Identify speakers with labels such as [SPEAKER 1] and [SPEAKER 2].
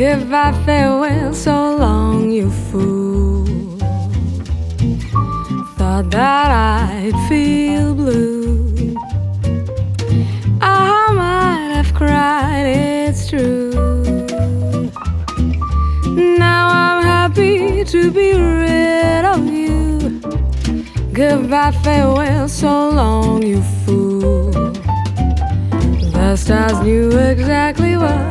[SPEAKER 1] Goodbye, farewell, so long, you fool. Thought that I'd feel blue. I might have cried, it's true. Now I'm happy to be rid of you. Goodbye, farewell, so long, you fool. The stars knew exactly what